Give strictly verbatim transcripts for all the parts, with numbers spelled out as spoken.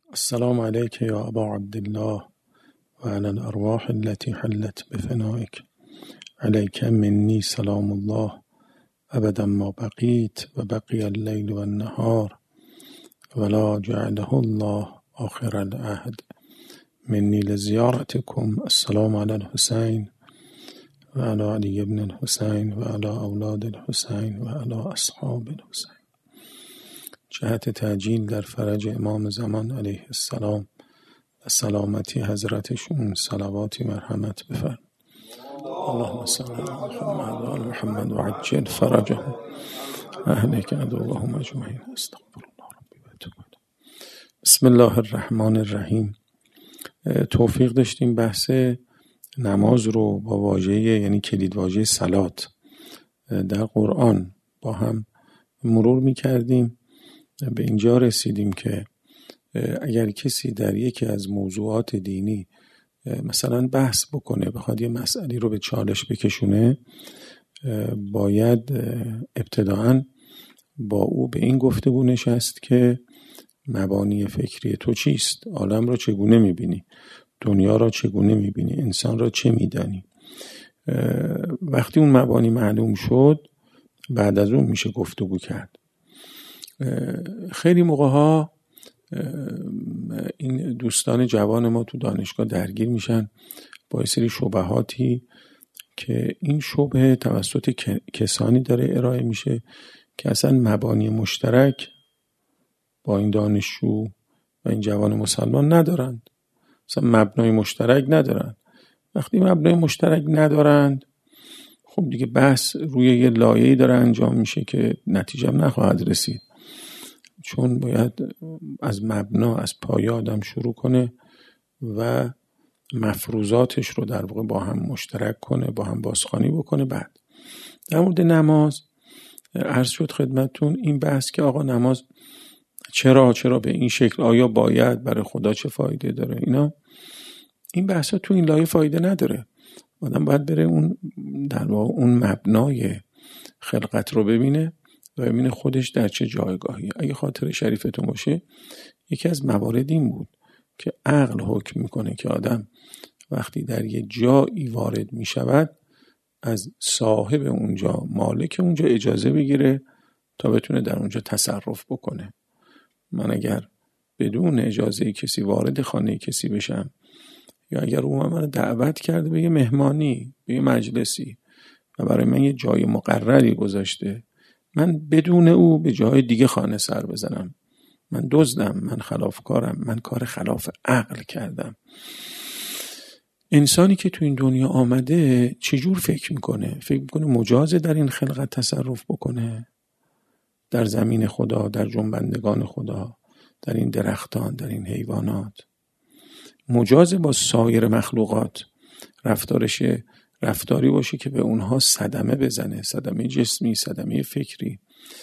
السلام عليك يا أبا عبد الله وعلى الأرواح التي حلت بفنائك. عليك مني سلام الله أبدا ما بقيت وبقي الليل والنهار ولا جعله الله آخر العهد. مني لزيارتكم. السلام على الحسين وعلى علي بن الحسين وعلى أولاد الحسين وعلى أصحاب الحسين. جهت تعجیل در فرج امام زمان علیه السلام و سلامتی حضرتشون صلواتی مرحمت بفرم. اللهم صل علی محمد و آل محمد و عجل فرجهم اهلک عدوهم اجمعین. استغفر الله ربی و اتوب الیه. بسم الله الرحمن الرحیم. توفیق داشتیم بحث نماز رو با واژه یعنی کلید واژه صلات در قرآن با هم مرور می کردیم. به اینجا رسیدیم که اگر کسی در یکی از موضوعات دینی مثلا بحث بکنه، بخواد یه مسئله رو به چالش بکشونه، باید ابتداعاً با او به این گفتگو نشست که مبانی فکری تو چیست؟ عالم را چگونه میبینی؟ دنیا را چگونه میبینی؟ انسان را چه میدانی؟ وقتی اون مبانی معلوم شد، بعد از اون میشه گفتگو کرد. خیلی موقع ها این دوستان جوان ما تو دانشگاه درگیر میشن با یه سری شبهاتی که این شبه توسط کسانی داره ارائه میشه که اصلا مبانی مشترک با این دانشجو و این جوان مسلمان ندارند، اصلا مبنای مشترک ندارند. وقتی مبنای مشترک ندارند، خب دیگه بحث روی یه لایه‌ای داره انجام میشه که نتیجه نخواهد رسید، چون باید از مبنا، از پایه آدم شروع کنه و مفروضاتش رو در واقع با هم مشترک کنه، با هم بازخوانی بکنه. بعد در مورد نماز عرض شد خدمتتون این بحث که آقا نماز چرا چرا به این شکل، آیا باید، برای خدا چه فایده داره، اینا این بحثا تو این لایه فایده نداره. آدم باید بره اون در واقع اون مبنای خلقت رو ببینه و ببینه خودش در چه جایگاهی. اگه خاطر شریفتون باشه، یکی از موارد این بود که عقل حکم میکنه که آدم وقتی در یه جایی وارد میشود از صاحب اونجا، مالک اونجا اجازه بگیره تا بتونه در اونجا تصرف بکنه. من اگر بدون اجازه کسی وارد خانه کسی بشم، یا اگر اون من دعوت کرده به یه مهمانی، به یه مجلسی و برای من یه جای مقرری گذاشته، من بدون او به جای دیگه خانه سر بزنم، من دزدم، من خلافکارم، من کار خلاف عقل کردم. انسانی که تو این دنیا آمده چجور فکر میکنه؟ فکر میکنه مجازه در این خلقت تصرف بکنه، در زمین خدا، در جنبندگان خدا، در این درختان، در این حیوانات، مجازه با سایر مخلوقات رفتارش رفتاری باشه که به اونها صدمه بزنه، صدمه جسمی، صدمه فکری.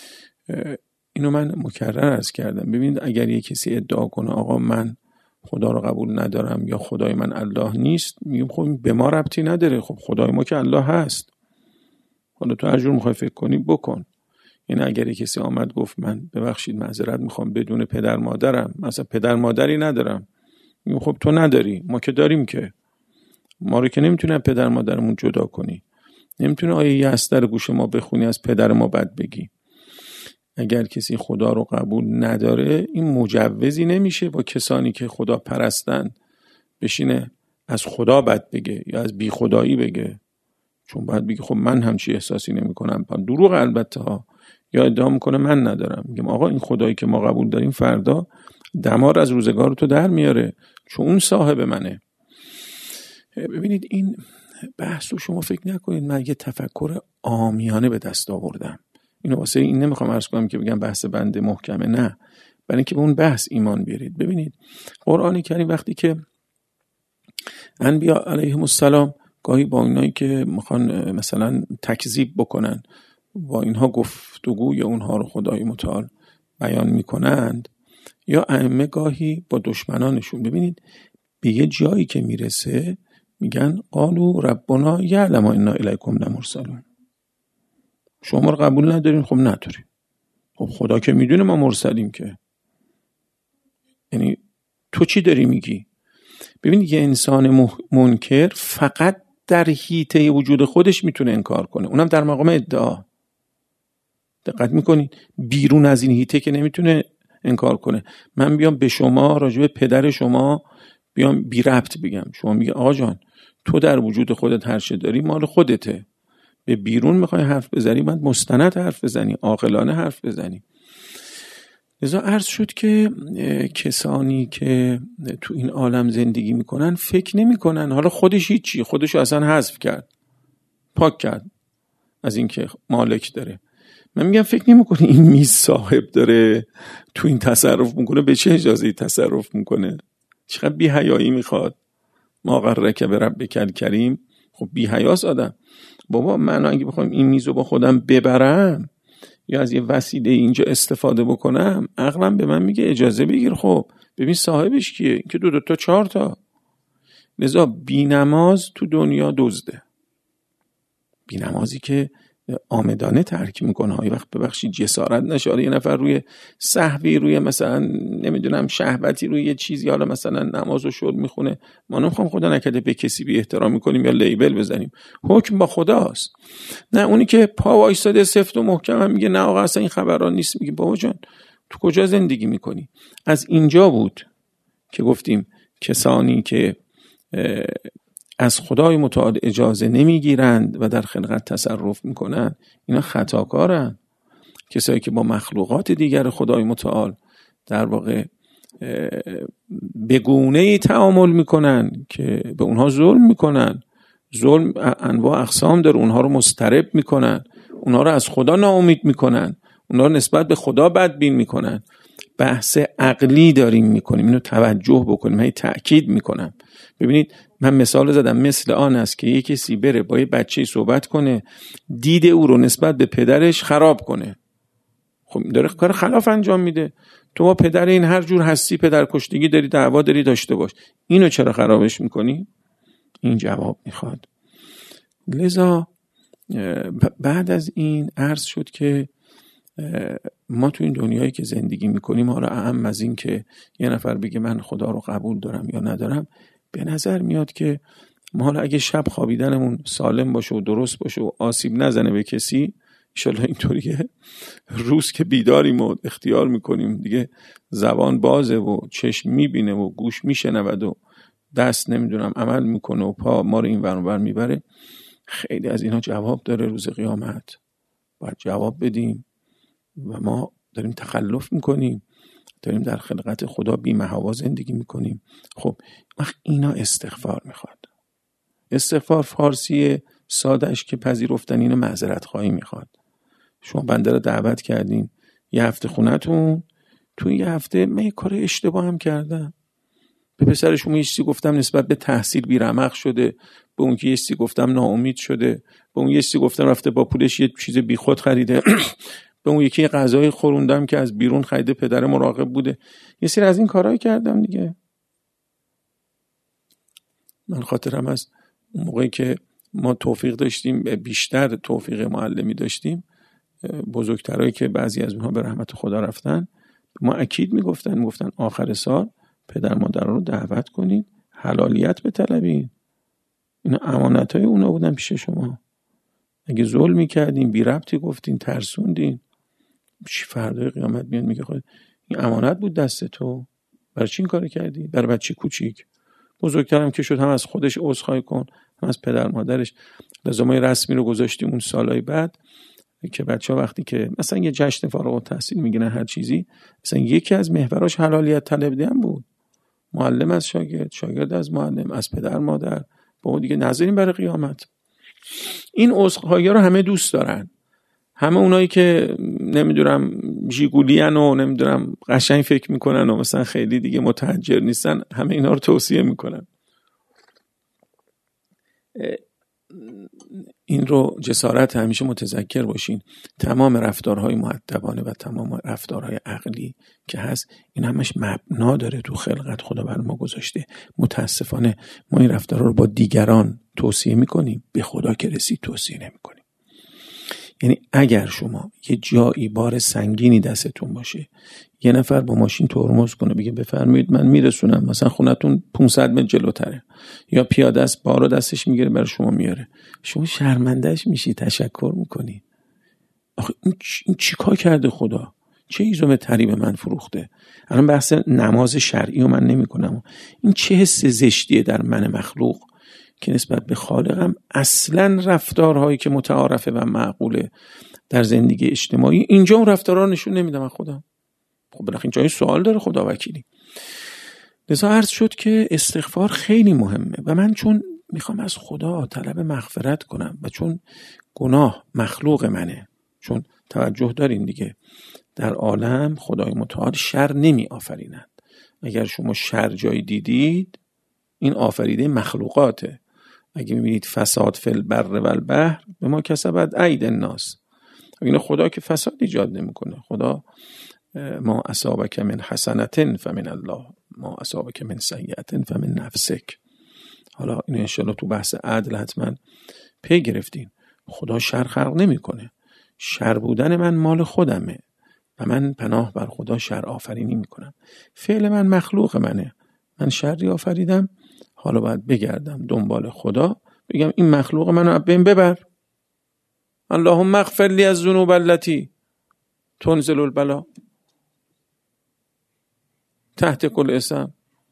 اینو من مکرر عرض کردم. ببینید اگر یک کسی ادعا کنه آقا من خدا رو قبول ندارم یا خدای من الله نیست، میگم خب به ما ربطی نداره، خب خدای ما که الله هست، حالا تو هر جور میخوای فکر کنی بکن. یعنی اگر یک کسی آمد گفت من ببخشید معذرت میخوام بدون پدر مادرم، مثلا پدر مادری ندارم، میگم خب تو نداری، ما که داریم، که ما رو که نمیتونه پدر مادرمون جدا کنی، نمیتونه آیه یأس در گوش ما بخونی از پدر ما بد بگی. اگر کسی خدا رو قبول نداره، این مجوزی نمیشه با کسانی که خدا پرستن بشینه از خدا بد بگه یا از بی خدایی بگه، چون باید بگه خب من همچی احساسی نمی کنم. دروغ البته ها، یا ادعا میکنه من ندارم. میگم آقا این خدایی که ما قبول داریم فردا دمار از روزگار تو در میاره، چون اون صاحب منه. ببینید این بحث رو شما فکر نکنید من یه تفکر عامیانه به دست آوردم. اینو واسه این نمیخوام عرض کنم که بگم بحث بنده محکمه، نه، برای اینکه به اون بحث ایمان بیارید. ببینید قرآن کریم وقتی که انبیا علیهم السلام گاهی با اینایی که میخوان مثلا تکذیب بکنن با اینها گفتگوی اونها رو خدای متعال بیان میکنند، یا ائمه گاهی با دشمنانشون، ببینید به یه جایی که میرسه میگن قالوا ربنا یعلم انا الیکم لمرسلون. شما رو قبول ندارین، خب ندارین، خب خدا که میدونه ما مرسلیم، که یعنی تو چی داری میگی؟ ببینید یه انسان منکر فقط در حیطه وجود خودش میتونه انکار کنه، اونم در مقام ادعا. دقت میکنید بیرون از این حیطه که نمیتونه انکار کنه. من بیام به شما راجع به پدر شما بیام بی ربط بگم، شما میگه آقا جان تو در وجود خودت هر چه داری مال خودته، به بیرون میخوای حرف بزنی باید مستند حرف بزنی، عاقلانه حرف بزنی. لذا عرض شد که کسانی که تو این عالم زندگی میکنن فکر نمیکنن، حالا خودش هیچی، خودشو اصلا حذف کرد، پاک کرد از این که مالک داره. من میگم فکر نمیکنه این میز صاحب داره، تو این تصرف میکنه، به چه اجازه‌ای تصرف میکنه؟ چقدر بی حیایی میخواد. ما غرک بربک الکریم. خب بی حیاس آدم. بابا من اگه بخوام این میزو با خودم ببرم یا از یه وسیله اینجا استفاده بکنم، عقلم به من میگه اجازه بگیر. خب ببین صاحبش کیه؟ که دو دو تا چهار تا. لذا بی نماز تو دنیا دزده. بی نمازی که آمدانه ترک میکنه، های وقت ببخشید جسارت نشه، یه نفر روی سهوی، روی مثلا نمیدونم شهوتی، روی یه چیزی، حالا مثلا نماز و شرب میخونه، ما نمیخوام خدا نکرده به کسی بی احترام میکنیم یا لیبل بزنیم، حکم با خداست. نه اونی که پا وایساده سفت و محکم هم میگه نه آقا اصلا این خبرها نیست، میگه بابا جان تو کجا زندگی میکنی؟ از اینجا بود که گفتیم کسانی که از خدای متعال اجازه نمیگیرند و در خلقت تصرف میکنند اینا خطاکارن. کسایی که با مخلوقات دیگر خدای متعال در واقع به گونه‌ای تعامل میکنن که به اونها ظلم میکنن، ظلم انواع اقسام داره، اونها رو مضطرب میکنن، اونها رو از خدا ناامید میکنن، اونها رو نسبت به خدا بدبین میکنن. بحث عقلی داریم میکنیم، اینو توجه بکنیم، من تأکید میکنم. ببینید من مثال زدم، مثل آن است که یک کسی بره با یه بچه صحبت کنه، دید او رو نسبت به پدرش خراب کنه. خب داره کار خلاف انجام میده. تو با پدر این هر جور هستی، پدر کشتگی داری، دعوا داری، داشته باش، اینو چرا خرابش میکنی؟ این جواب میخواد. لذا بعد از این عرض شد که ما تو این دنیایی که زندگی میکنیم، حالا اهم از این که یه نفر بگه من خدا رو قبول دارم یا ندارم، به نظر میاد که ما حالا اگه شب خوابیدنمون سالم باشه و درست باشه و آسیب نزنه به کسی، انشالله اینطوریه، روز که بیداریم و اختیار میکنیم دیگه، زبان بازه و چشم میبینه و گوش میشنود و دست نمیدونم عمل میکنه و پا ما رو این ور اون ور میبره، خیلی از اینا جواب داره روز قیامت، باید جواب بدیم و ما داریم تخلف میکنیم، داریم در خلقت خدا بی محابا زندگی میکنیم. خب وقت اینا استغفار میخواد. استغفار فارسی سادهش که پذیرفتن اینو معذرت خواهی میخواد. شما بنده رو دعوت کردین یه هفته خونتون، تو یه هفته من یه کار اشتباه هم کردم، به پسر شما یه چیزی گفتم نسبت به تحصیل بیرمق شده، به اون که یه چیزی گفتم ناامید شده، به اون یه چیزی گفتم رفته با پولش یه چیز بیخود خریده، به اون یکی غذای خوروندم که از بیرون خریده، پدر مراقب بوده، یه سری از این کارهایی کردم دیگه. من خاطرم از اون موقعی که ما توفیق داشتیم، بیشتر توفیق معلمی داشتیم، بزرگترایی که بعضی از اونها به رحمت خدا رفتن، ما اکید میگفتن میگفتن آخر سال پدر مادر رو دعوت کنید، حلالیت بطلبین، اینا امانتای اونا بودن پیش شما. اگه ظلم میکردین، بی ربطی گفتین، ترسوندین، چی فردای قیامت میاد میگه خود این امانت بود دست تو، برای چی این کارو کردی؟ برای بچه کوچیک. بزرگترم که شد هم از خودش عذرخواهی کن، هم از پدر مادرش. لازم ما رسمی رو گذاشتیم اون سالهای بعد که بچه‌ها وقتی که مثلا یه جشن فارغ التحصیل میگیرن هر چیزی، مثلا یکی از محوراش حلالیت طلب دیدن بود، معلم از شاگرد، شاگرد از معلم، از پدر مادر. با دیگه نذاریم برای قیامت. این عذرخواهی رو همه دوست دارن، همه اونایی که نمیدونم ژیگولیان و نمیدونم قشنگ فکر میکنن و مثلا خیلی دیگه متحجر نیستن، همه اینا رو توصیه میکنن. این رو جسارت همیشه متذکر باشین. تمام رفتارهای مؤدبانه و تمام رفتارهای عقلی که هست، این همش مبنا داره تو خلقت خدا بر ما گذاشته. متاسفانه ما این رفتارها رو با دیگران توصیه میکنیم، به خدا که رسید توصیه نمیکنیم. یعنی اگر شما یه جایی بار سنگینی دستتون باشه، یه نفر با ماشین ترمز کنه بگه بفرمایید من میرسونم، مثلا خونتون پانصد متر جلوتره، یا پیاده است بارو دستش میگیره برای شما میاره، شما شرمندهش میشی، تشکر میکنی. آخه این, چ... این چی کار کرده خدا؟ چه ایزوم تری به من فروخته؟ الان بحث نماز شرعی رو من نمی کنم، این چه حس زشتیه در من مخلوق که نسبت به خالقم اصلا رفتارهایی که متعارفه و معقوله در زندگی اجتماعی، اینجا اون رفتارها نشون نمیدم از خودم. خب بالاخره اینجا این سوال داره خدا وکیلی. لذا عرض شد که استغفار خیلی مهمه و من چون میخوام از خدا طلب مغفرت کنم و چون گناه مخلوق منه، چون توجه دارین دیگه در عالم خدای متعال شر نمی آفریند. اگر شما شر جایی دیدید این آفریده مخلوقاته. اگه میبینید فساد فی البر و البحر به ما کسبت اید الناس، این خدا که فساد ایجاد نمیکنه. خدا ما اصابک من حسنة فمن الله، ما اصابک من سیئة فمن نفسک. حالا اینو انشاءالله تو بحث عدل حتما پی گرفتین. خدا شر خلق نمیکنه، شر بودن من مال خودمه و من پناه بر خدا شر آفرینی میکنم. فعل من مخلوق منه، من شری آفریدم، حالا باید بگردم دنبال خدا بگم این مخلوق منو از بین ببر. اللهم اغفر لی الذنوب التي تنزل البلا تحت کل اسم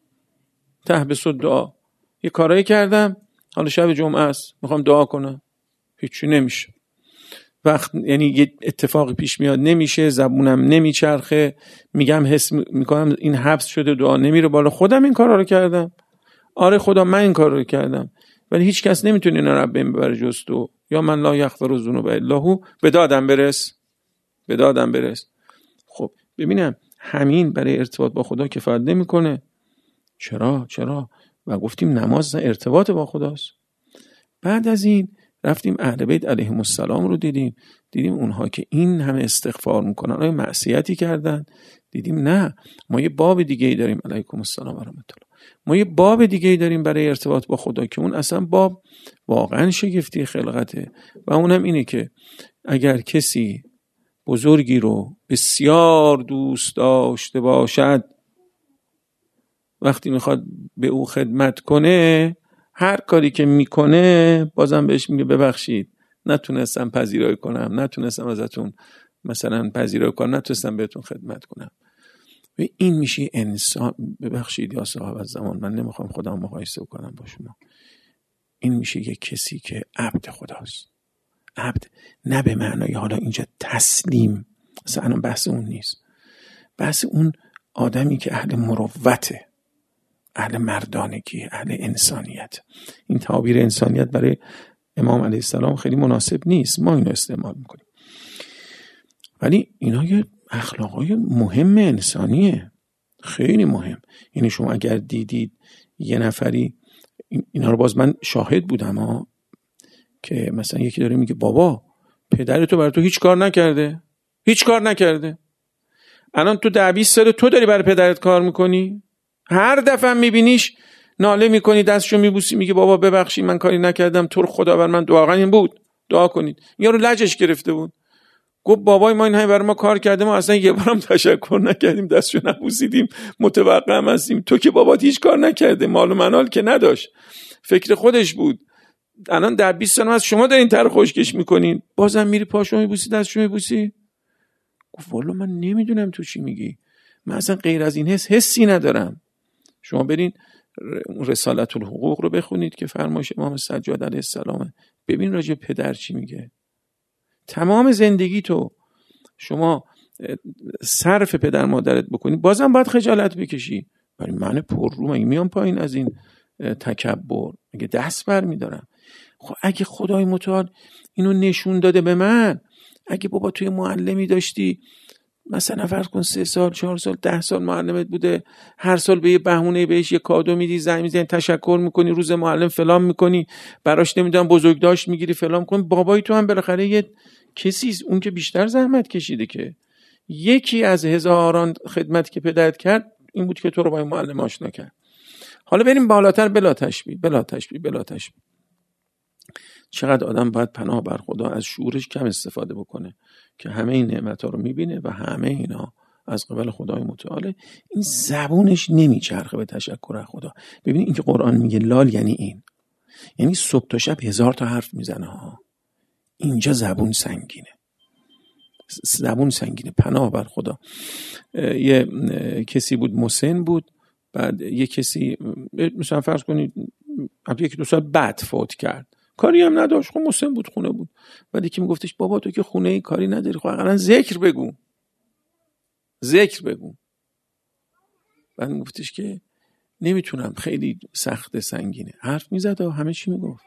تحبس الدعا. یه کارایی کردم، حالا شب جمعه است میخوام دعا کنم، هیچی نمیشه. وقت یعنی یه اتفاقی پیش میاد نمیشه، زبونم نمیچرخه، میگم حس میکنم این حبس شده، دعا نمیره بالا. خودم این کارا رو کردم، آره خدا من این کار رو کردم، ولی هیچ کس نمیتونه اینا رو بهم ببره جز تو. یا من لا یغفر الذنوب الا هو، به دادم برس، به دادم برس. خب ببینم همین برای ارتباط با خدا کفایت نمیکنه. چرا؟ چرا؟ و گفتیم نماز ارتباط با خداست. بعد از این رفتیم اهل بیت علیهم السلام رو دیدیم، دیدیم اونها که این همه استغفار میکنن آیا معصیتی کردن؟ دیدیم نه، ما یه باب دیگه ای داریم، علیکم السلام و رحمت الله، ما یه باب دیگه ای داریم برای ارتباط با خدا که اون اصلا باب واقعا شگفتی خلقته و اونم اینه که اگر کسی بزرگی رو بسیار دوست داشته باشد، وقتی میخواد به او خدمت کنه، هر کاری که میکنه بازم بهش میگه ببخشید نتونستم پذیرایی کنم، نتونستم ازتون مثلا پذیرایی کنم، نتونستم بهتون خدمت کنم. و این میشه انسان. ببخشید یا صاحب الزمان، من نمیخوام خودم مقایسه کنم با شما. این میشه یک کسی که عبد خداست. عبد نه به معنای حالا اینجا تسلیم، اصلا بحث اون نیست، بحث اون آدمی که اهل مروته، اهل مردانگی، اهل انسانیت. این تعابیر انسانیت برای امام علیه السلام خیلی مناسب نیست، ما اینو استعمال میکنیم، ولی اینا یه اخلاقای مهم انسانیه، خیلی مهم. یعنی شما اگر دیدید یه نفری، اینا رو باز من شاهد بودم ها، که مثلا یکی داره میگه بابا پدرتو برای تو هیچ کار نکرده، هیچ کار نکرده، الان تو ده بیست سال تو داری برای پدرت کار میکنی، هر دفعه میبینیش ناله میکنی، دستشو میبوسی، میگه بابا ببخشید من کاری نکردم، تو رو خدا بر من دعا این بود، دعا کنید. یارو لجش گرفته بود، گفت بابای ما این همه برای ما کار کرده، ما اصلا یه بارم تشکر نکردیم، دستشو نبوسیدیم، متوقع هم هستیم. تو که بابات هیچ کار نکرده، مال و منال که نداشت، فکر خودش بود، الان در بیست سال از شما دارین تر خوشکش میکنین، بازم میری پاشو میبوسی، دستشو میبوسی. گفت والا من نمیدونم تو چی میگی، من اصلا غیر از این حس حسی ندارم. شما برین رسالت الحقوق رو بخونید که فرمایش امام سجاد علیه السلامه، ببین راجع پدر چی میگه. تمام زندگی تو شما صرف پدر مادرت بکنی، بازم باید خجالت بکشی. برای من پر رو مگه میام پایین از این تکبر، مگه دست بر میدارم؟ خب اگه خدای متعال اینو نشون داده به من، اگه بابا توی معلمی داشتی مثلا فرض کن سه سال چهار سال ده سال معلمت بوده، هر سال به یه بهونه بهش یه کادو میدی، زنگ میزنی تشکر میکنی، روز معلم فلان میکنی، براش نمیدونم بزرگداشت میگیری فلان میکنی، بابای تو هم بالاخره یه کسی اون که بیشتر زحمت کشیده، که یکی از هزاران خدمت که پدرت کرد این بود که تو رو با این معلم آشنا کرد. حالا بریم بالاتر، بلا تشبیه بلا تشبیه بلا تشبیه چقدر آدم باید پناه بر خدا از شعورش کم استفاده بکنه که همه این نعمت‌ها رو میبینه و همه اینا از قبل خدای متعال. این زبونش نمیچرخه به تشکر از خدا. ببینید این که قرآن میگه لال یعنی این، یعنی صبح تا شب هزار تا حرف میزنه ها. اینجا زبون سنگینه، زبون سنگینه. پناه بر خدا. یه کسی بود مسن بود، بعد یه کسی مثلا فرض کنید یکی دو سال بعد فوت کرد، کاری هم نداشت، خب مسن بود، خونه بود. بعد یکی میگفتش بابا تو که خونه ای کاری نداری، خب اقلا ذکر بگو، ذکر بگو. بعد میگفتش که نمیتونم، خیلی سخت سنگینه. حرف میزد و همه چی میگفت،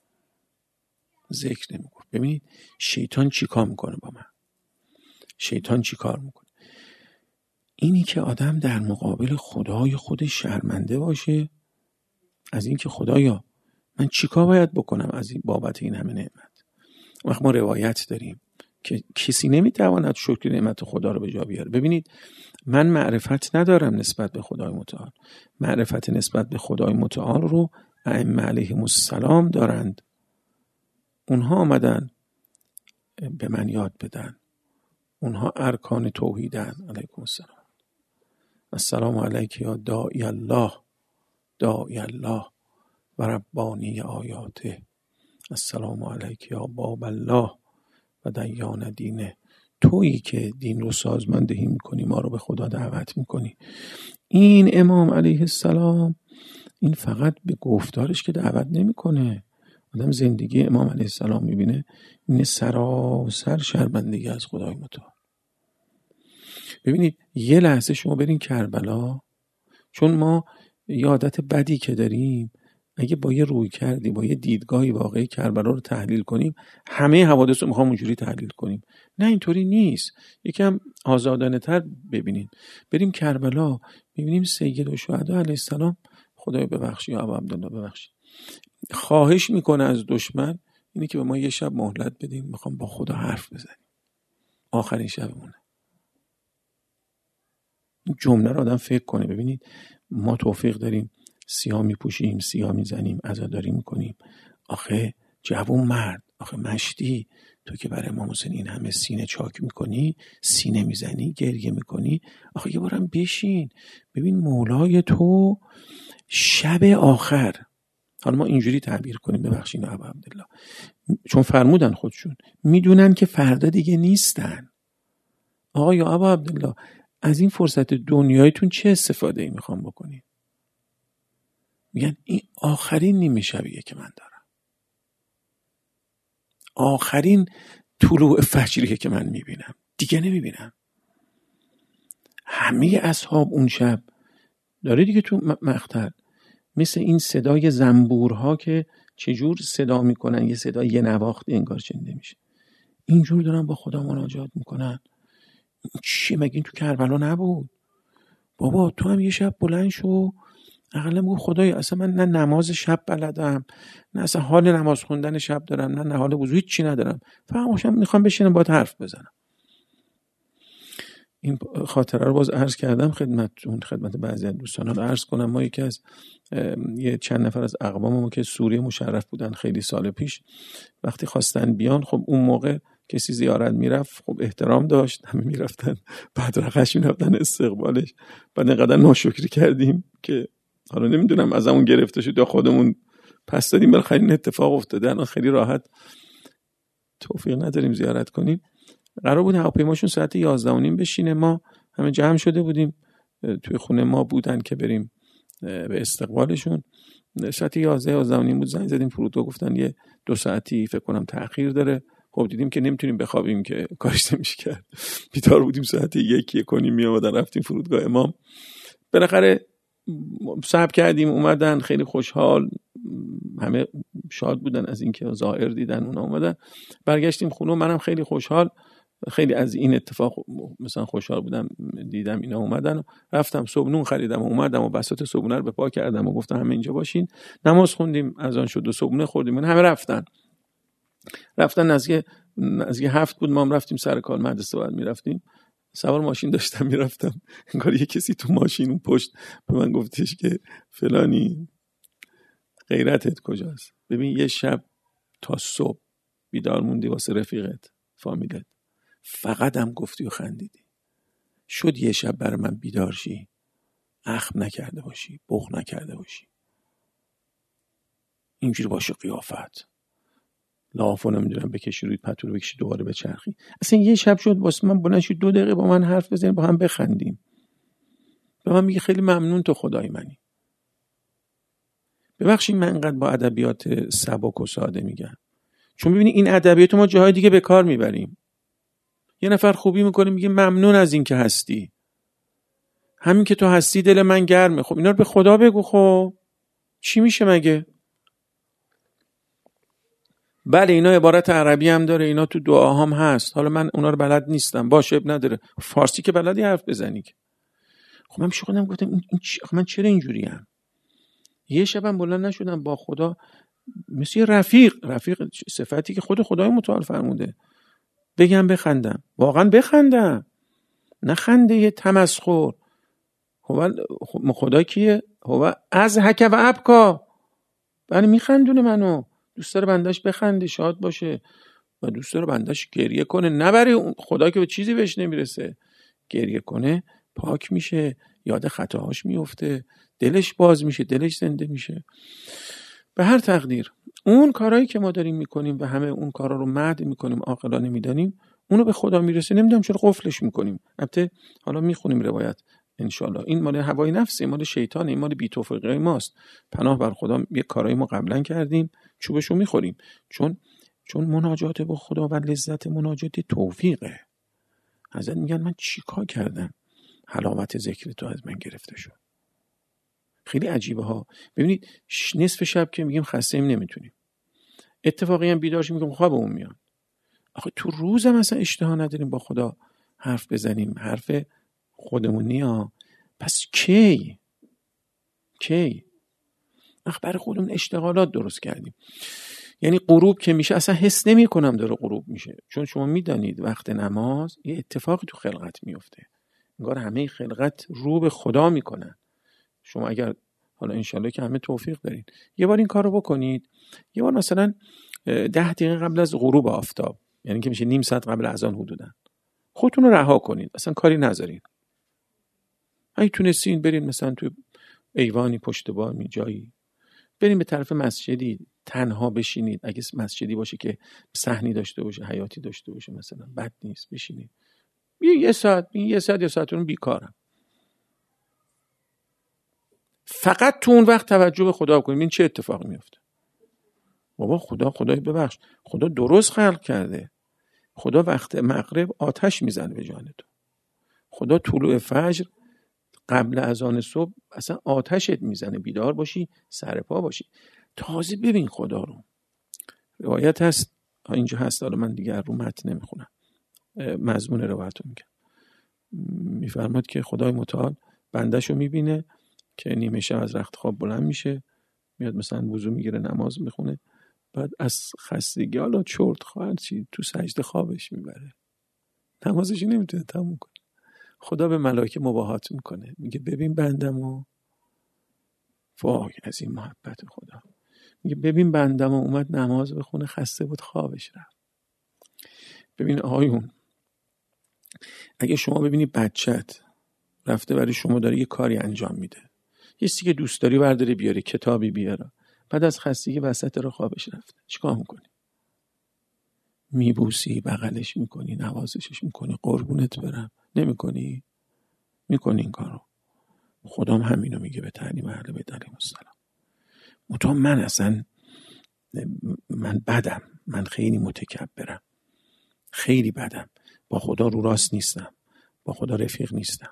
ذکر نمیگفت. ببینید شیطان چی کار میکنه با من، شیطان چی کار میکنه. اینی که آدم در مقابل خدای خودش شرمنده باشه از این که خدایا من چیکار باید بکنم از این بابت این همه نعمت. وقت ما روایت داریم که کسی نمیتواند شکر نعمت خدا رو به جا بیاره. ببینید من معرفت ندارم نسبت به خدای متعال، معرفت نسبت به خدای متعال رو ائمه علیهم السلام دارند. اونها آمدن به من یاد بدن، اونها ارکان توحیدن. علیکم السلام. السلام علیک یا داعی الله، داعی الله و ربانی آیاته. السلام علیک یا باب الله و دیان دینه. تویی که دین رو سازماندهی میکنی، ما رو به خدا دعوت میکنی. این امام علیه السلام این فقط به گفتارش که دعوت نمیکنه. آدم زندگی امام علیه السلام میبینه، این سراسر شرمندگی از خدای متعال. ببینید یه لحظه شما برین کربلا، چون ما یه عادت بدی که داریم، اگه با یه روی کردی، با یه دیدگاهی واقعی کربلا رو تحلیل کنیم، همه حوادث رو میخوام اونجوری تحلیل کنیم. نه اینطوری نیست. یکم آزادانه تر ببینید. بریم کربلا، ببینیم سید الشهدا علیه السلام، خدای ببخشی یا ابا عبدالله ببخشید، خواهش میکنه از دشمن اینی که به ما یه شب مهلت بدیم، میخوام با خدا حرف بزنیم، آخرین شبمونه. این جمله رو آدم فکر کنه. ببینید ما توفیق داریم سیاه میپوشیم، سیاه میزنیم، عزاداری میکنیم. آخه جوون مرد، آخه مشتی، تو که برای امام حسین این همه سینه چاک میکنی، سینه میزنی، گریه میکنی، آخه یه بارم بشین ببین مولای تو شب آخر. حالا ما اینجوری تعبیر کنیم، ببخشید ابا عبدالله، چون فرمودن خودشون میدونن که فردا دیگه نیستن. آقا یا ابا عبدالله از این فرصت دنیایتون چه استفاده ای میخوام بکنید؟ میگن این آخرین نیمه شبیه که من دارم، آخرین طلوع فجریه که من میبینم، دیگه نمیبینم. همه اصحاب اون شب داره دیگه تو مقتل، مثل این صدای زنبورها که چجور صدا میکنن، یه صدا یه نواخت انگار شنیده میشه، اینجور دارن با خدا مناجات میکنن. چی مگه این تو کربلا نبود؟ بابا تو هم یه شب بلند شو، اقلا بگو خدایا اصلا من نه نماز شب بلدم، نه اصلا حال نماز خوندن شب دارم، نه نه حال وضو، هیچ چی ندارم، فقط میخوام بشینم باهات حرف بزنم. این خاطره رو باز عرض کردم خدمتتون، خدمت بعضی از دوستان رو عرض کنم. ما یکی از یه چند نفر از اقواممون که سوریه مشرف بودن خیلی سال پیش، وقتی خواستن بیان، خب اون موقع کسی زیارت میرفت خب احترام داشت، همه میرفتن بعد رقش میرفتن استقبالش. بعد اینقدر ناشکری کردیم که حالا نمیدونم از همون گرفته شد یا خودمون پس دادیم، بالاخره این اتفاق افتاده. الان خیلی راحت توفیق نداریم زیارت کنیم. قرار بود هواپیماشون ساعت یازده و نیم بشینه، ما همه جمع شده بودیم توی خونه ما بودن که بریم به استقبالشون. ساعت یازده یازده و نیم بود، زنگ زدیم فرودگاه، گفتن یه دو ساعتی فکر کنم تأخیر داره. خب دیدیم که نمیتونیم بخوابیم که کارش نمیشه کرد، بیدار بودیم ساعت یک یک و نیم میامدن، رفتیم فرودگاه امام. بالاخره صبر کردیم، اومدن خیلی خوشحال، همه شاد بودن از اینکه ظاهر دیدن، اونا اومدن. برگشتیم خونه، منم خیلی خوشحال، خیلی از این اتفاق مثلا خوشحال بودم، دیدم اینا اومدن. رفتم صبحونه خریدم و اومدم و بساط صبحونه رو به پا کردم و گفتم همه اینجا باشین. نماز خوندیم، اذان شد و صبحونه خوردیم، من همه رفتن رفتن از یه از یه هفت بود، ما هم رفتیم سر کار، مدرسه بعد میرفتیم. سوار ماشین داشتم میرفتم، انگار یه کسی تو ماشین اون پشت به من گفتش که فلانی غیرتت کجاست؟ ببین یه شب تا صبح بیدار موندی واسه رفیقت، فامیلت، فقط هم گفتی و خندیدی. شد یه شب برای من بیدار شی، اخم نکرده باشی، بخ نکرده باشی، اینجوری باشه قیافت، لافو نمیدونم بکشی روی پتو رو بکشی دوباره به چرخی. اصلا یه شب شد واسه من بلند شد دو دقیقه با من حرف بزنیم، با هم بخندیم. به من میگه خیلی ممنون تو خدای منی. ببخشید من انقدر با ادبیات سبک و ساده میگم، چون ببینی این ادبیات ما جاهای دیگه به کار میبریم. یه نفر خوبی میکنه میگه ممنون از این که هستی، همین که تو هستی دل من گرمه. خب اینا رو به خدا بگو. خب چی میشه مگه؟ بله اینا عبارت عربی هم داره، اینا تو دعا هم هست، حالا من اونا رو بلد نیستم، باشه اب نداره. فارسی که بلدی حرف بزنی که. خب من شدم گفتم این چ... من چرا اینجوریم؟ یه شبم بلند نشدم با خدا مثل رفیق، رفیق صفتی که خود خدای متعال فرموده، بگم بخندم، واقعا بخندم، نه خنده یه تمسخر. هو خدا کیه؟ هو از حک و ابکا، بله میخندونه منو، دوست داره بندش بخنده شاد باشه و دوست داره بندش گریه کنه، نه برای خدا که به چیزی بهش نمیرسه. گریه کنه پاک میشه، یاد خطاهاش میفته، دلش باز میشه، دلش زنده میشه. به هر تقدیر اون کارهایی که ما داریم میکنیم و همه اون کارا رو مد میکنیم، عاقلانه میدانیم، اونو به خدا میرسه. نمیدونم چرا قفلش میکنیم. البته حالا میخونیم روایت انشالله، این مال هوای نفسه، این مال شیطانه، این مال بی‌توفیقی ماست. پناه بر خدا، یه کارایی ما قبلا کردیم چوبشو میخوریم، چون چون مناجات با خدا و لذت مناجات توفیقه. حضرت میگن من چیکار کردم حلاوت ذکر تو از من گرفته شد. خیلی عجیبه ها. ببینید نصف شب که میگیم خسته ایم نمیتونیم، اتفاقی هم بیدار شیم میگیم خوابمون میاد. آخه تو روزم اصلا اشتها نداریم با خدا حرف بزنیم، حرف خودمونی ها. پس کی کی اخ برای خودمون اشتغالات درست کردیم. یعنی غروب که میشه اصلا حس نمی کنم داره غروب میشه، چون شما میدانید وقت نماز یه اتفاقی تو خلقت میفته، انگار همه خلقت رو به خدا میکنن. شما اگر حالا انشالله که همه توفیق دارین یه بار این کار رو بکنید، یه بار مثلا ده دقیقه قبل از غروب آفتاب، یعنی که میشه نیم ساعت قبل اذان حدوداً، خودتون رو رها کنید، اصلا کاری نذارید. اگه تونستین برین مثلا تو ایوانی پشت بامی جایی، برین به طرف مسجدی تنها بشینید، اگه مسجدی باشه که صحنی داشته باشه، حیاتی داشته باشه مثلا، بد نیست بشینید یه یه ساعت یه ساعت یا ساعتون بیکارم، فقط تو اون وقت توجه به خدا کنید. این چه اتفاقی میفته؟ بابا خدا خدای ببخش، خدا درست خلق کرده. خدا وقت مغرب آتش میزنه به جان تو، خدا طلوع فجر قبل اذان صبح اصلا آتشت میزنه، بیدار باشی، سر پا باشی. تازه ببین خدا رو، روایت هست اینجا هست، حالا من دیگه رو متن نمیخونم، مضمون روایت رو میگم. میفرماد که خدای متعال بندهشو میبینه که نیمه شب از رخت خواب بلند میشه، میاد مثلا وضو میگیره، نماز میخونه، بعد از خستگی حالا چرت خواهد چی تو سجده خوابش میبره، نمازش نمیتونه تموم کنه. خدا به ملائکه مباهات میکنه، میگه ببین بندمو، وای از این محبت خدا، میگه ببین بندمو اومد نماز بخونه، خسته بود خوابش رفت. ببین آقایون، اگه شما ببینی بچت رفته برای شما داره یه کاری انجام میده، یه چیزی که دوست داری برداره بیاره، کتابی بیاره، بعد از خستگی وسط رو خوابش رفته، چیکار میکنی؟ میبوسی، بغلش میکنی، نوازشش میکنی، قربونت برم؟ نمیکنی؟ میکنی این کارو. خدام همینو میگه به تعلیم اهل بیت علیهم السلام. مطمئن من اصلا من بدم، من خیلی متکبرم، خیلی بدم، با خدا رو راست نیستم، با خدا رفیق نیستم.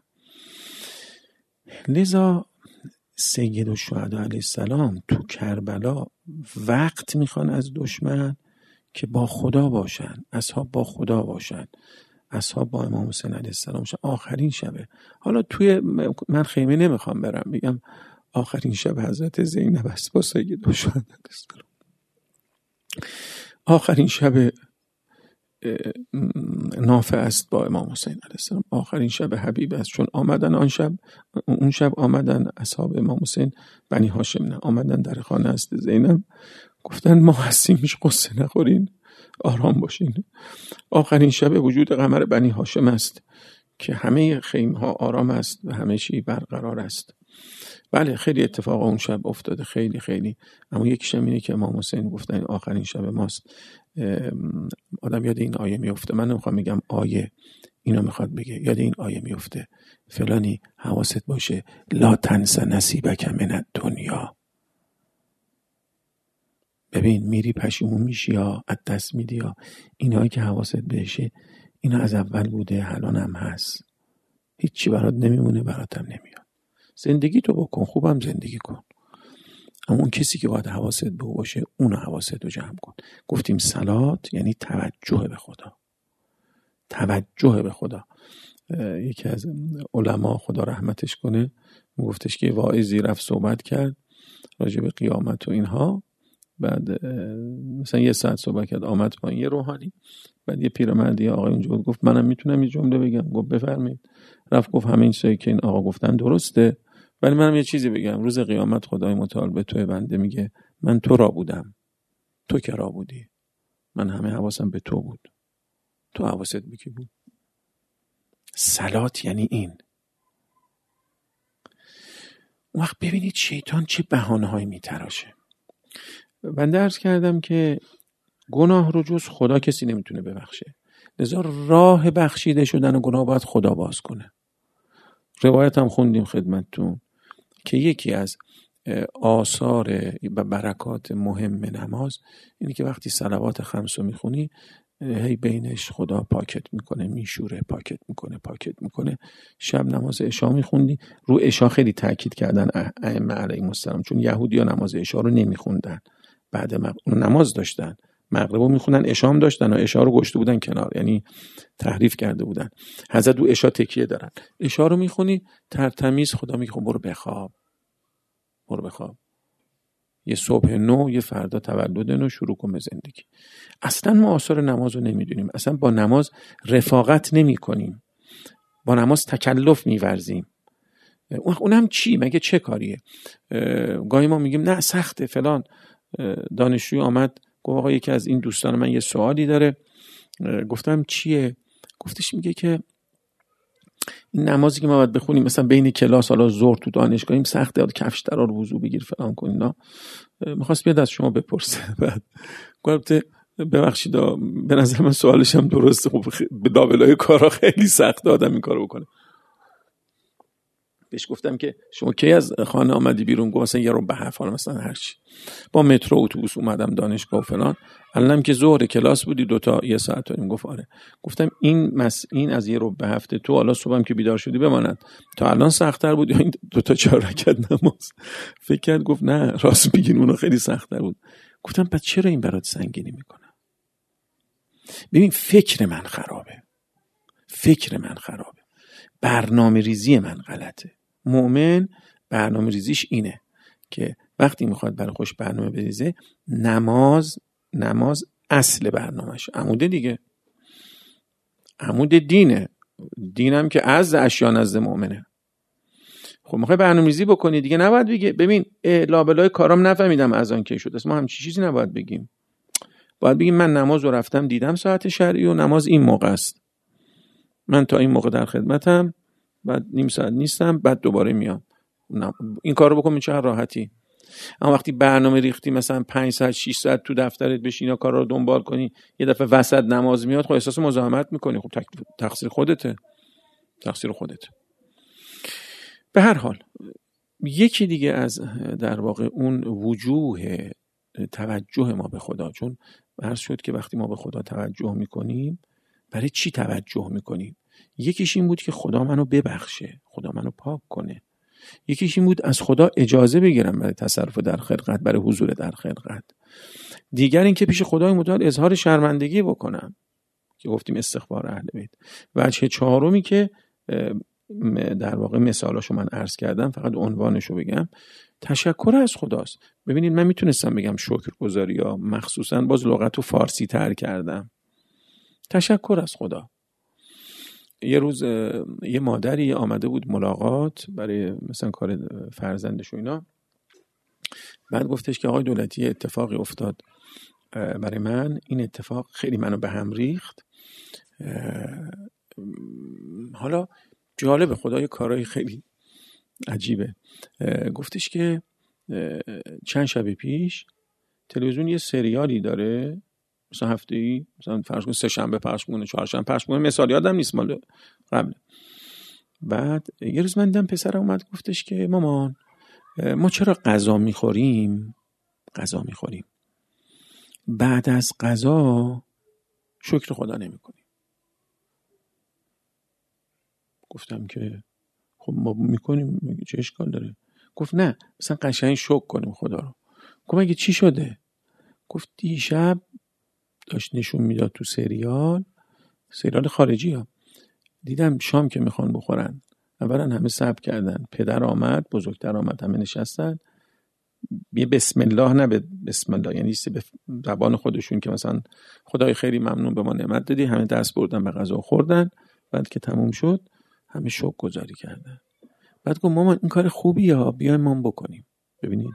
لذا سید الشهدا علیه السلام تو کربلا وقت میخوان از دشمن که با خدا باشن، اصحاب با خدا باشن، اصحاب با امام حسین علیه السلام باشن. آخرین شبه، حالا توی من خیمه نمیخوام برم میگم آخرین شب حضرت زینب است با سید الشهدا علیه السلام، آخرین شب نافع است با امام حسین علیه السلام، آخرین شب حبیب است. چون آمدن آن شب، اون شب آمدن اصحاب امام حسین بنی هاشم، نه آمدن در خانه است زینب، گفتن ما هستیم، هیچ قصه نخورین، آرام باشین. آخرین شب وجود قمر بنی هاشم است که همه خیمه ها آرام است و همه چی برقرار است. بله خیلی اتفاق اون شب افتاده، خیلی خیلی. اما یک شب اینه که امام حسین گفتن آخرین شب ماست. آدم یاد این آیه میفته، من نمیخوام بگم آیه اینو میخواد بگه، یاد این آیه میفته فلانی حواست باشه لا تنس نصیبک من الدنیا. ببین میری پشیمون میشی یا از دست میدی یا اینایی که حواست بهشه، اینا از اول بوده، الان هم هست، هیچی برات نمیمونه، براتم نمیاد. زندگی تو بکن، خوبم زندگی کن، اما اون کسی که باید حواست به باشه اون حواست رو جمع کن. گفتیم صلات یعنی توجه به خدا، توجه به خدا. یکی از علما خدا رحمتش کنه گفتش که واعظی رفت صحبت کرد راجع به قیامت و اینها، بعد مثلا یه ساعت صحبت کرد، آمد پایین یه روحانی، بعد یه پیرمردی آقا اونجا بود گفت منم میتونم یه جمله بگم. گفت بفرمایید. رفت گفت همین چیزی که این آقا گفتن درسته، ولی منم یه چیزی بگم. روز قیامت خدای متعال به توی بنده میگه من تو را بودم، تو که را بودی، من همه حواسم به تو بود، تو حواست به کی بود؟ صلات یعنی این. اون وقت ببینید شیطان چه بهانه‌هایی میتراشه. بنده عرض کردم که گناه رو جز خدا کسی نمیتونه ببخشه، لذا راه بخشیده شدن گناه باید خدا باز کنه. روایت هم خوندیم خدمتتون که یکی از آثار و برکات مهم نماز اینه که وقتی صلوات خمس رو میخونی هی بینش خدا پاکت میکنه، میشوره، پاکت میکنه، پاکت میکنه. شب نماز عشا میخوندی، رو عشا خیلی تاکید کردن ائمه علیهم السلام، چون یهودی‌ها نماز عشا رو نمیخوندن، بعد مغرب نماز داشتن، مغرب رو میخوندن، عشا هم داشتن و عشا رو گشته بودن کنار، یعنی تحریف کرده بودن. حضرت رو عشا تکیه دارن. عشا رو میخونی ترتمیز خدا میگه برو بخواب، برو بخواب، یه صبح نو، یه فردا تولد نو، شروع کن به زندگی. اصلا ما آثار نماز رو نمیدونیم، اصلا با نماز رفاقت نمی کنیم، با نماز تکلف میورزیم. اونم چی؟ مگه چه کاریه؟ گاهی ما میگیم نه سخته فلان. دانشجوی آمد گفت آقا یکی از این دوستان من یه سوالی داره. گفتم چیه؟ گفتش میگه که این نمازی که ما باید بخونیم مثلا بین کلاس، حالا ظهر تو دانشگاهیم سخته، کفش درار وضو بگیر فلان کن اینا، میخواست بیاد از شما بپرسه. بعد گفتم ببخشید به نظر من سوالش هم درسته، خب به لابلای کارا خیلی سخته آدم این کارو بکنه. بهش گفتم که شما کی از خانه آمدی بیرون؟ گفت مثلا یه رو به هفت، حالا مثلا هر چی، با مترو اتوبوس اومدم دانشگاه و فلان. الانم که ظهر کلاس بودی دوتا یه ساعت و نیم. گفت آره. گفتم این مس این از یه رو به هفته تو حالا صبحم که بیدار شدی بماند تا الان سخت‌تر بود یا این دوتا چهار رکعت نماز؟ فکر کرد گفت نه راست میگین اون خیلی سخت‌تر بود. گفتم پس چرا این برات سنگینی میکنه؟ ببین فکر من خرابه، فکر من خرابه، برنامه ریزی من غلطه. مؤمن برنامه ریزیش اینه که وقتی میخواد برای خوش برنامه بریزه، نماز نماز اصل برنامهش، عمود دیگه، عمود دینه، دینم که از اشیا نزد مؤمنه. خب میخوای برنامه ریزی بکنی دیگه، نباید بگی ببین لابلای کارام نفهمیدم از آن کی شد. ما همچین چیزی نباید بگیم. باید بگیم من نماز رو رفتم دیدم ساعت شرعی و نماز این موقع است، من تا این موقع در خدمتم، بعد نیم ساعت نیستم، بعد دوباره میام. این کار رو بکن چه راحتی. اما وقتی برنامه ریختی مثلا پنج ساعت شش ساعت تو دفترت بشین و کارا رو دنبال کنی، یه دفعه وسط نماز میاد، خب احساس مزاحمت میکنی. خب تقصیر خودته، تقصیر خودته. به هر حال یکی دیگه از در واقع اون وجوه توجه ما به خدا، چون عرض شد که وقتی ما به خدا توجه میکنیم برای چی توجه میکنیم؟ یکیش این بود که خدا منو ببخشه، خدا منو پاک کنه. یکیش این بود از خدا اجازه بگیرم برای تصرف در خلقت، برای حضور در خلقت. دیگر این که پیش خدای متعال اظهار شرمندگی بکنم که گفتیم استغفار اهل بیت. وجه چهارمی که در واقع مثالاشو من عرض کردم، فقط عنوانشو بگم، تشکر از خداست. ببینید من میتونستم بگم شکرگزاری، یا مخصوصا باز لغتو فارسی تر کردم، تشکر از خدا. یه روز یه مادری آمده بود ملاقات برای مثلا کار فرزندش و اینا، بعد گفتش که آقای دولتی اتفاقی افتاد برای من، این اتفاق خیلی منو به هم ریخت. حالا جالب، خدای کارهای خیلی عجیبه. گفتش که چند شب پیش تلویزیون یه سریالی داره، مثلا هفته‌ای، مثلا فرض کن سه شنبه پخش می‌کنه، چهار شنبه پخش می‌کنه، مثال یادم نیست مال قبل. بعد یه روز من دیدم پسرم اومد گفتش که مامان ما چرا غذا می‌خوریم غذا می‌خوریم بعد از غذا شکر خدا نمی‌کنیم. گفتم که خب ما می‌کنیم، چه اشکال داره؟ گفت نه، مثلا قشنگ شکر کنیم خدا رو. گفتم اگه چی شده؟ گفت دیشب داشت نشون میداد تو سریال سریال خارجی ها، دیدم شام که میخوان بخورن اولا همه صبر کردن، پدر آمد، بزرگتر آمد، همه نشستن، یه بسم الله، نه به بسم الله یعنی به زبان خودشون که مثلا خدای خیلی ممنون به ما نعمت دادی، همه دست بردن به غذا خوردن. بعد که تموم شد همه شکر گزاری کردن. بعد گفت مامان این کار خوبیه ها، بیایم ما بکنیم. ببینید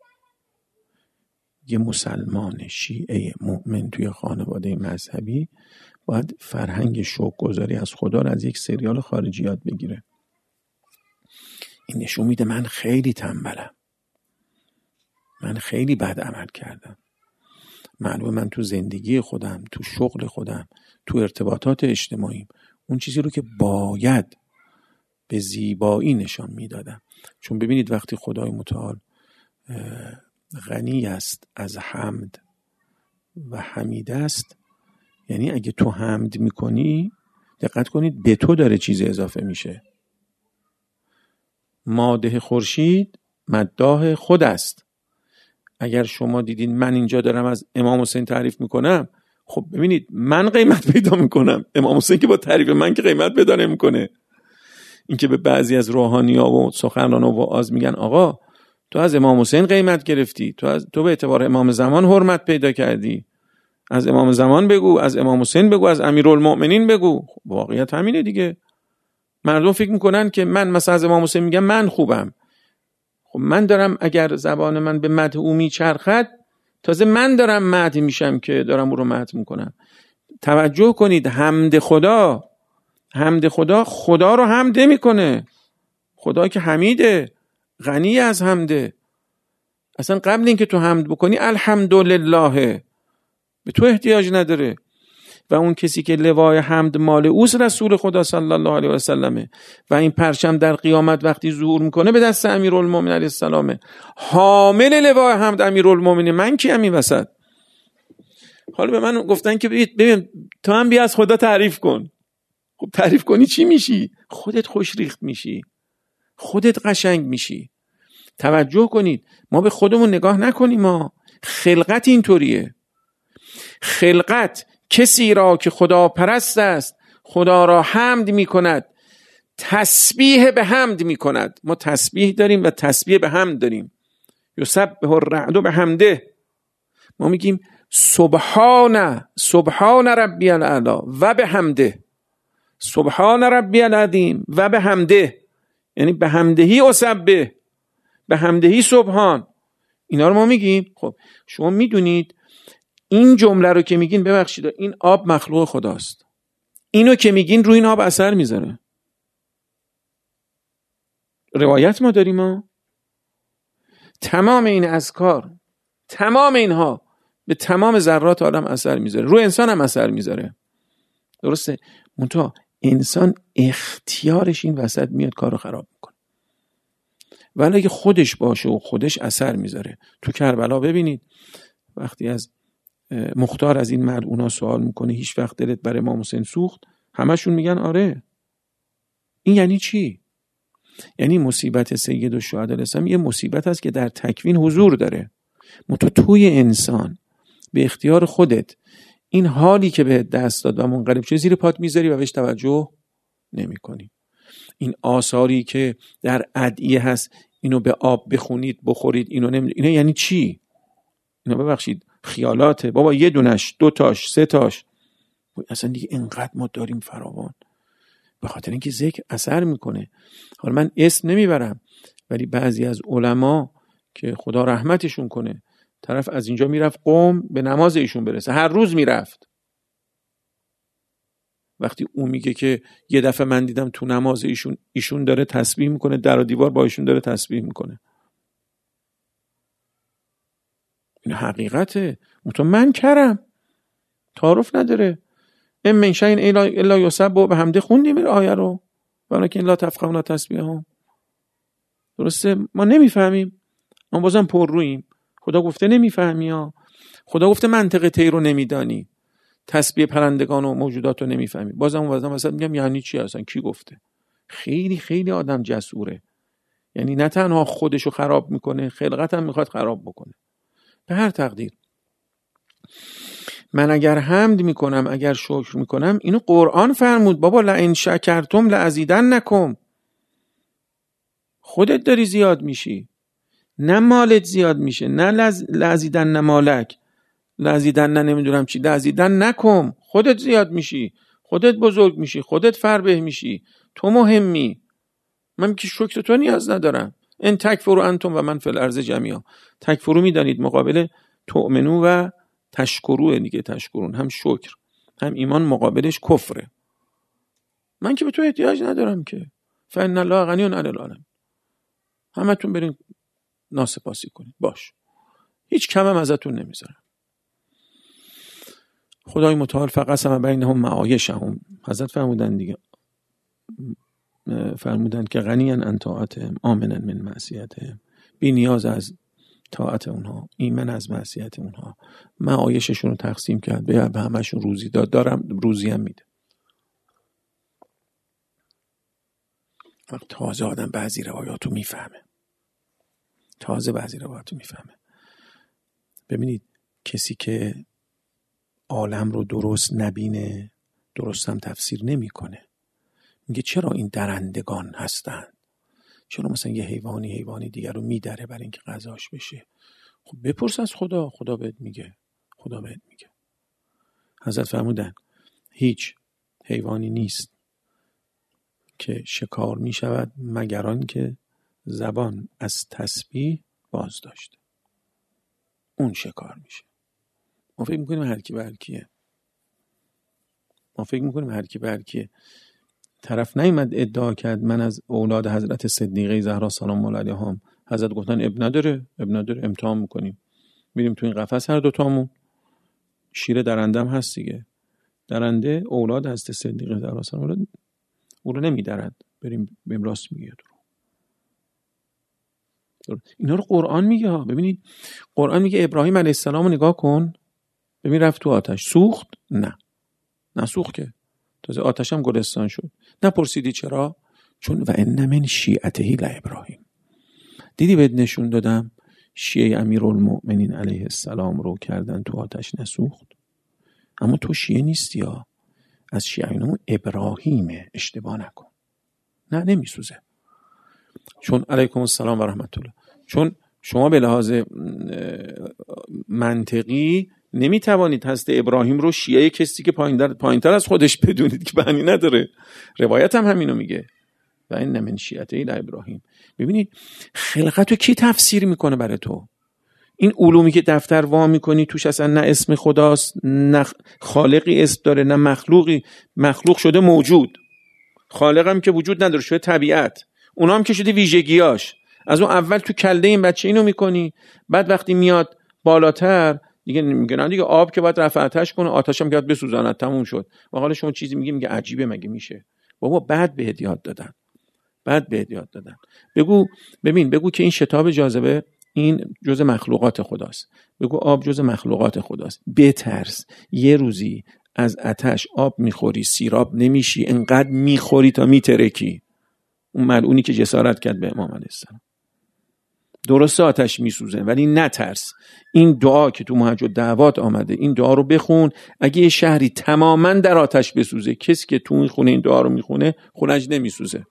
یه مسلمان شیعه مؤمن توی خانواده مذهبی باید فرهنگ شکرگزاری از خدا رو از یک سریال خارجی یاد بگیره. این نشون میده من خیلی تنبلم، من خیلی بد عمل کردم. معلومه من تو زندگی خودم، تو شغل خودم، تو ارتباطات اجتماعیم اون چیزی رو که باید به زیبایی نشان میدادم. چون ببینید وقتی خدای متعال غنی است از حمد و حمید است، یعنی اگه تو حمد میکنی دقت کنید به تو داره چیز اضافه میشه. ماده خورشید مداح خود است. اگر شما دیدین من اینجا دارم از امام حسین تعریف میکنم، خب ببینید من قیمت پیدا میکنم، امام حسین که با تعریف من که قیمت پیدا نمیکنه. این که به بعضی از روحانی‌ها و سخنران و وعاظ میگن آقا تو از امام حسین قیمت گرفتی، تو از تو به اعتبار امام زمان حرمت پیدا کردی، از امام زمان بگو، از امام حسین بگو، از امیرالمؤمنین بگو. خب واقعیت همینه دیگه. مردم فکر میکنن که من مثلا از امام حسین میگم من خوبم. خب من دارم، اگر زبان من به مدح او میچرخد تازه من دارم مدح میشم که دارم او رو مدح میکنم. توجه کنید حمد خدا، حمد خدا خدا رو حمد میکنه. خدا که حمیده، غنی از حمده. اصلا قبل اینکه تو حمد بکنی الحمدلله، به تو احتیاج نداره. و اون کسی که لوای حمد مال اوست رسول خدا صلی الله علیه و سلمه و این پرچم در قیامت وقتی ظهور میکنه به دست امیرالمومنین علیه السلامه. حامل لوای حمد امیرالمومنین، من کیم این وسط؟ حالا به من گفتن که ببین تو هم بیا از خدا تعریف کن. خب تعریف کنی چی میشی؟ خودت خوش ریخت میشی، خودت قشنگ میشی. توجه کنید ما به خودمون نگاه نکنیم، ما خلقت اینطوریه. خلقت کسی را که خدا پرست است خدا را حمد می کند، تسبیح به حمد می کند. ما تسبیح داریم و تسبیح به حمد داریم. یسبح الرعد بحمده. ما میگیم سبحان سبحان ربی الاعلی و بحمده، سبحان ربی العظیم و بحمده، یعنی به حمدهی اسبح، به حمدهی سبحان. اینا رو ما میگیم. خب شما میدونید این جمله رو که میگین، ببخشید این آب مخلوق خداست، اینو که میگین روی این آب اثر میذاره. روایت ما داریم، ما تمام این اذکار، تمام اینها به تمام ذرات عالم اثر میذاره، روی انسان هم اثر میذاره. درسته؟ منتها انسان اختیارش این وسط میاد کارو خراب میکنه. ولی اگه خودش باشه و خودش اثر میذاره. تو کربلا ببینید وقتی از مختار از این ملعونا سوال میکنه هیچ وقت دلت برای امام حسین سوخت؟ همشون میگن آره. این یعنی چی؟ یعنی مصیبت سید الشهدا علیه السلام یه مصیبت است که در تکوین حضور داره. منتها توی انسان به اختیار خودت این حالی که به دست داد و منقلب شده زیر پات میذاری و بهش توجه نمی کنی. این آثاری که در ادعیه هست اینو به آب بخونید بخورید، اینو نمی... اینا یعنی چی؟ اینا ببخشید خیالاته بابا، یه دونش، دو تاش، سه تاش، اصلا دیگه اینقدر ما داریم فراوان، به خاطر اینکه ذکر اثر میکنه. حالا من اسم نمیبرم ولی بعضی از علما که خدا رحمتشون کنه، طرف از اینجا میرفت قم به نماز ایشون برسه، هر روز میرفت. وقتی اون میگه که یه دفعه من دیدم تو نماز ایشون ایشون داره تسبیح میکنه، در و دیوار با ایشون داره تسبیح میکنه، این حقیقته. مطمئن من کرم تعارف نداره. ام من شیء الا یسبح بحمده، خوندیم این آیه رو، ولکن لا تفقهون تسبیحهم. درسته ما نمیفهمیم، ما بازم پر روییم. خدا گفته نمیفهمی ها، خدا گفته منطق طیر رو نمیدانی، تسبیح پرندگان و موجودات رو نمیفهمی. بازم اون واسه مثلا میگم یعنی چی اصلا، کی گفته؟ خیلی خیلی آدم جسوره، یعنی نه تنها خودشو خراب میکنه، خلقت هم میخواد خراب بکنه. به هر تقدیر من اگر حمد میکنم، اگر شکر میکنم، اینو قرآن فرمود بابا لئن شکرتم لازیدنکم. خودت داری زیاد میشی، نه مالت زیاد میشه، نه لز... لازیدن مالک، لازیدن نه نمیدونم چی، لازیدن نکم. خودت زیاد میشی، خودت بزرگ میشی، خودت فربه میشی، تو مهمی. من که شکر تو نیاز ندارم. ان تکفروا انتم و من فی الارض جمیعا. تکفروا میدانید مقابل تؤمنو و تشکرو دیگه، تشکرون هم شکر هم ایمان، مقابلش کفره. من که به تو احتیاج ندارم که، فإن الله غنی عن العالمین. همتون برین ناسپاسی کنید، باش، هیچ کمم ازتون نمیذارم. خدای متعال فقسم بینهم معایشهم، حضرت فرمودن دیگه، فرمودن که غنیان عن طاعتهم آمنا من معصیتهم، بی نیاز از طاعت اونها، ایمن از معصیت اونها. معایششون رو تقسیم کرد، به همشون روزی داد، دارم روزی هم میده. تازه آدم بعضی روایاتو میفهمه، تازه بعضی روایاتو میفهمه. ببینید کسی که عالم رو درست نبینه، درست هم تفسیر نمیکنه، میگه چرا این درندگان هستن، چرا مثلا یه حیوانی حیوانی دیگر رو میدره برای اینکه غذاش بشه. خب بپرس از خدا، خدا بهت میگه، خدا بهت میگه. حضرت فرمودن هیچ حیوانی نیست که شکار میشود مگر آن که زبان از تسبیح باز داشته، اون شکار میشه. ما فکر میکنیم هر کی به هر کیه، ما فکر میکنیم هر کی به هر کیه. طرف نیامد ادعا کرد من از اولاد حضرت صدیقه زهرا سلام الله علیها هم، حضرت گفتن اب نداره، اب نداره، امتحان میکنیم، میریم تو این قفس هر دوتامون. شیر درندم هست دیگه، درنده اولاد حضرت صدیقه زهرا سلام الله او رو نمیدرد، بریم بهم راست میگه. اینا رو قرآن میگه ها. ببینید قرآن میگه ابراهیم علیه السلام رو نگاه کن، ببین رفت تو آتش، سوخت؟ نه نه سوخت که، تازه آتش هم گلستان شد. نپرسیدی چرا؟ چون و ان من شیعته لابراهیم. دیدی بهت نشون دادم شیعه امیرالمؤمنین علیه السلام رو کردن تو آتش، نسوخت. اما تو شیعه نیستی ها، از شیعیانمون ابراهیمه، اشتباه نکن. نه نمیسوزه، چون علیکم السلام و رحمت الله، چون شما به لحاظ منطقی نمیتوانید هست ابراهیم رو شیعه کسی که پایینتر از خودش بدونید که معنی نداره. روایت هم همینو میگه و این من شیعته ابراهیم. ببینید خلقت رو کی تفسیر میکنه برای تو؟ این علومی که دفتر وا میکنی توش اصلا نه اسم خداست، نه خالقی اسم داره، نه مخلوقی. مخلوق شده موجود، خالق هم که وجود نداره، شده طبیعت، اونا هم که شده ویژگیاش. از اون اول تو کله این بچه اینو میکنی، بعد وقتی میاد بالاتر دیگه میگن دیگه آب که باید رفع آتش کنه، آتش هم که باید بسوزاند، تموم شد. و حالا شما چیزی میگی میگه عجیبه، مگه میشه؟ بابا بعد بهت یاد دادن، بعد بهت یاد دادن. بگو ببین، بگو که این شتاب جاذبه این جزء مخلوقات خداست، بگو آب جزء مخلوقات خداست. بترس یه روزی از آتش آب میخوری سیراب نمیشی، انقدر میخوری تا میترکی. اون ملعونی که جسارت کرد به امام علیه السلام. درسته آتش میسوزه ولی نترس. این دعا که تو محج الدعوات آمده، این دعا رو بخون. اگه یه شهری تماما در آتش بسوزه، کسی که تو این خونه این دعا رو میخونه خونش نمیسوزه.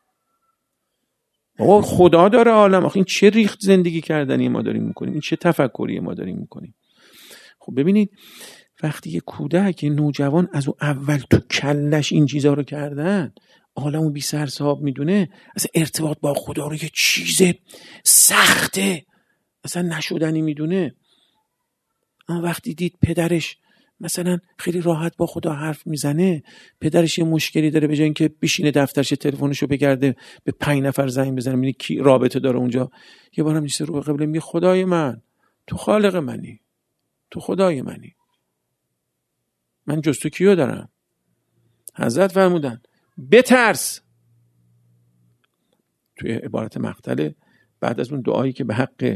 بابا خدا داره عالم. آخه این چه ریخت زندگی کردنی ما داریم میکنیم، این چه تفکری ما داریم میکنیم. خب ببینید وقتی یه کودک، یه نوجوان از اون اول تو کلش این چیزا رو کردن، عالمو بی سر صاحب میدونه، اصلا ارتباط با خدا رو یه چیز سخته، اصلا نشدنی میدونه. اما وقتی دید پدرش مثلا خیلی راحت با خدا حرف میزنه، پدرش یه مشکلی داره، به جای اینکه بشینه دفترش تلفنشو بگرده به پنج نفر زنگ بزنه ببینه کی رابطه داره اونجا، یه بارم نیست رو به قبله میگه خدای من، تو خالق منی، تو خدای منی، من جز تو کیو دارم؟ حضرت فرمودن بترس. توی عبارت مقتل بعد از اون دعایی که به حق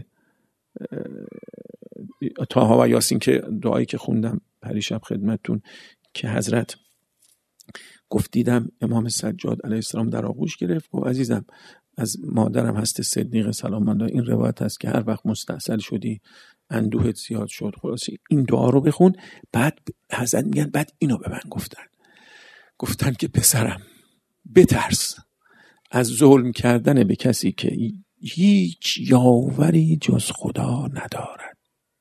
طه و یاسین، که دعایی که خوندم پریشب خدمتتون، که حضرت گفت دیدم امام سجاد علیه السلام در آغوش گرفت، گفت عزیزم از مادرم هست صدیقه سلام الله، این روایت هست که هر وقت مستعسل شدی اندوهت زیاد شد، خلاص این دعا رو بخون. بعد حضرت میگن بعد اینو به من گفتن، گفتن که پسرم بترس از ظلم کردن به کسی که هیچ یاوری جز خدا ندارد.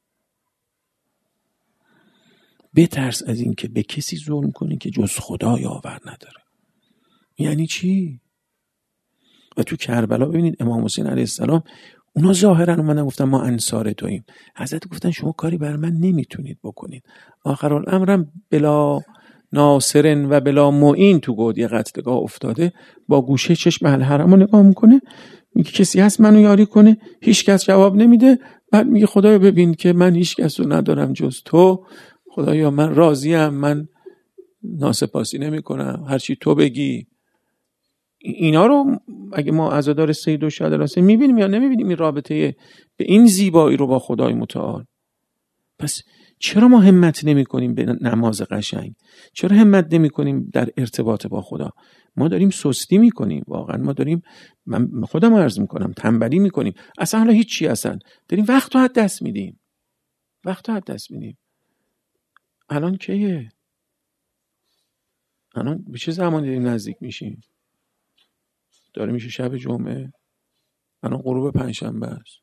بترس از این که به کسی ظلم کنی که جز خدا یاور نداره. یعنی چی؟ و تو کربلا ببینید امام حسین علیه السلام، اونا ظاهرا اومدن گفتن ما انصار توییم، حضرت گفتن شما کاری بر من نمیتونید بکنید، آخرالامرم بلا ناصرن و بلا معین تو گودی قتلگاه افتاده، با گوشه چشم اهل حرم رو نگاه میکنه، میگه کسی هست منو یاری کنه؟ هیچ کس جواب نمیده. بعد میگه خدایا ببین که من هیچ کس رو ندارم جز تو، خدایا من راضیم، من ناسپاسی نمی کنم، هرچی تو بگی. اینا رو اگه ما عزادار سید و شهدا راسته میبینیم یا نمیبینیم، این رابطه به این زیبایی رو با خدای متعال. پس چرا ما همت نمی کنیم به نماز قشنگ؟ چرا همت نمی کنیم در ارتباط با خدا؟ ما داریم سستی می کنیم، واقعا ما داریم، من خودم عرض می کنم تنبلی می کنیم، اصلا حالا هیچ چی، اصلا داریم وقت رو از دست میدیم، وقت رو از دست میدیم. الان کیه؟ الان به چه زمانی داریم نزدیک میشیم؟ داره میشه شب جمعه، الان غروب پنجشنبه است.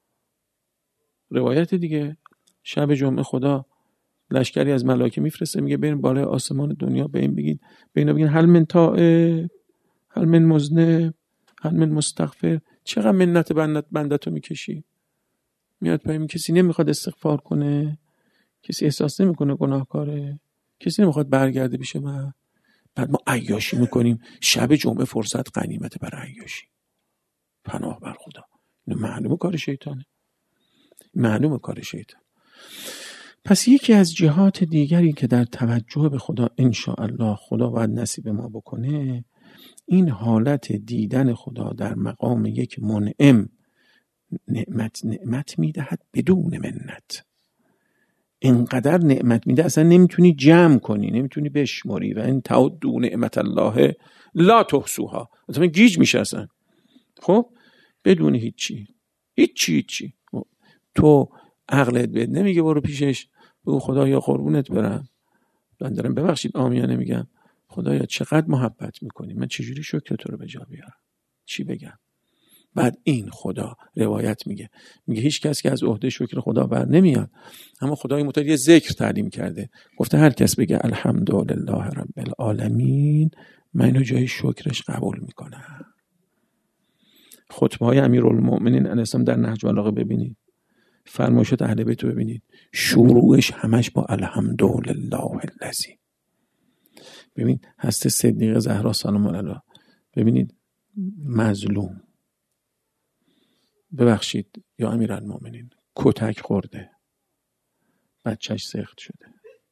روایت دیگه شب جمعه خدا لشکری از ملائکه میفرسته، میگه بریم بالای آسمان دنیا، به این بگید، به اینا بگین هل من تائب، هل من مذنب، هل من مستغفر. چقدر منت بندت بندتو میکشی؟ میاد پایین، کسی نمیخواد استغفار کنه، کسی احساس نمیکنه گناهکاره، کسی نمیخواد برگرده پیش من. بعد ما عیاشی میکنیم، شب جمعه فرصت غنیمت برای عیاشی. پناه بر خدا. اینو معلومه کار شیطانه، معلومه کار شیطان. پس یکی از جهات دیگری که در توجه به خدا انشاءالله خدا باید نصیب ما بکنه، این حالت دیدن خدا در مقام یک منعم، نعمت نعمت میدهد بدون منت. اینقدر نعمت میده اصلا نمیتونی جمع کنی، نمیتونی بشماری. و این تعدوا نعمت الله لا تحصوها، مثلا گیج میشه اصلا. خب بدون هیچی هیچی هیچی تو عقلت بهت نمیگه برو پیشش بگو خدایا قربونت برم، من دارم ببخشید آمیانه میگم، خدایا چقدر محبت میکنی، من چجوری شکر تو رو به جا بیارم، چی بگم؟ بعد این خدا روایت میگه میگه هیچ کس که از عهده شکر خدا بر نمیاد، اما خدای متعال یه ذکر تعلیم کرده، گفته هر کس بگه الحمدلله رب العالمین، من اینو جای شکرش قبول میکنم. خطبه های امیرالمؤمنین علیه السلام در نهج البلاغه ببینید، فرمایشات اهل بیت رو ببینید، شروعش همش با الحمدلله الذی. ببین هست صدیقه زهرا سلام علیها، ببینید مظلوم، ببخشید یا امیرالمؤمنین، کتک خورده، بچهش سخت شده،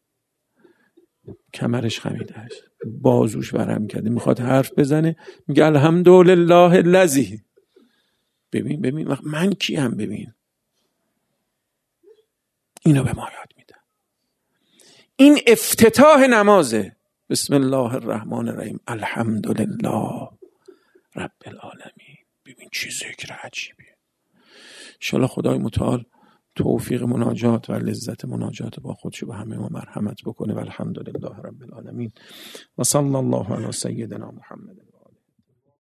کمرش خمیده است، بازوش ورم کرده، میخواد حرف بزنه میگه الحمدلله الذی. ببین ببین من کیم؟ ببین اینو به ما یاد میده. این افتتاح نمازه، بسم الله الرحمن الرحیم الحمدلله رب العالمین. ببین چه ذکر عجیبیه. انشاءالله خدای متعال توفیق مناجات و لذت مناجات با خودشو به همه ما مرحمت بکنه. و الحمدلله رب العالمین و صلی الله علی سیدنا محمد.